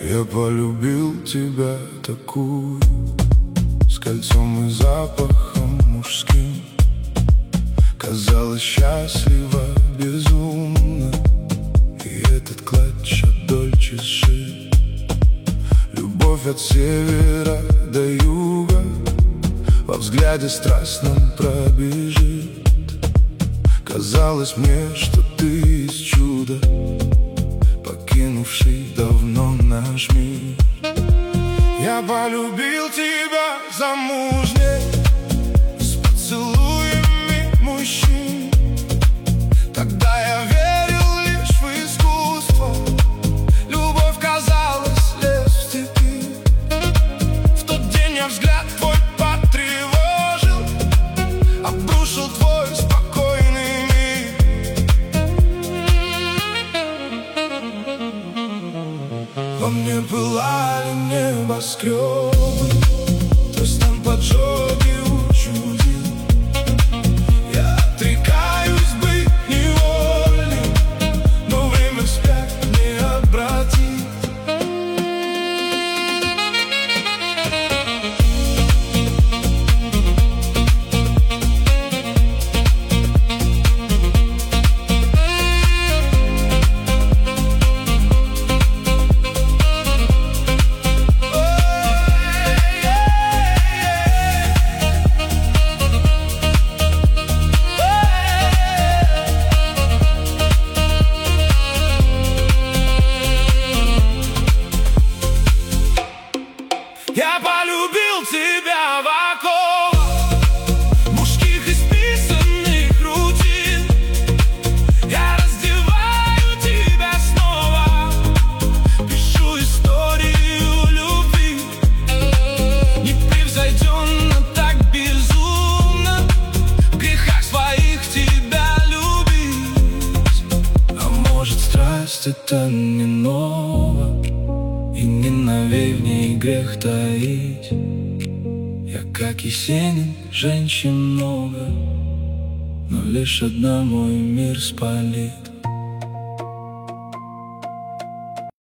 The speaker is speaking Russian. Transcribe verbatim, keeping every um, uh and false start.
Я полюбил тебя такую, с кольцом и запахом мужским. Казалось, счастлива безумно, и этот клатч от Дольче сшит. Любовь от севера до юга во взгляде страстном пробежит. Казалось мне, что ты из чуда, покинувший давно наш мир. Я полюбил тебя замужней, с поцелуями мужчин. Тогда я верил лишь в искусство, любовь казалась лес в степи. В тот день я взгляд твой потревожил, обрушил твой спокойный мир. Во мне пылали небоскребы, твой стан поджоги учудил. Я отрекаюсь быть невольным, но время вспять не обратить. Я полюбил тебя в оковах мужских исписанных рутин. Я раздеваю тебя снова, пишу историю любви. Непревзойденно, так безумно в грехах своих тебя любить. А может, страсть — это не ново, и не новей в ней грех таить. Я как Есенин, женщин много, но лишь одна мой мир спалит.